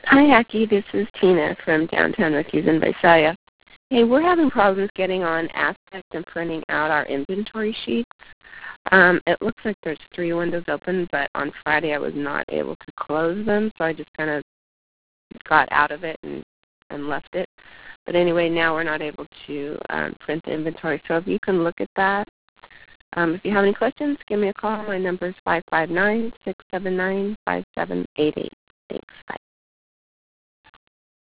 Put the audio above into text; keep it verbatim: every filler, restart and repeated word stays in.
Hi, Aki. This is Tina from Downtown Rookies in Visalia. Hey, we're having problems getting on Aspect and printing out our inventory sheets. Um, it looks like there's three windows open, but on Friday I was not able to close them, so I just kind of got out of it and, and left it. But anyway, now we're not able to um, print the inventory. So if you can look at that. Um, if you have any questions, give me a call. My number is five five nine, six seven nine, five seven eight eight. Thanks. Bye.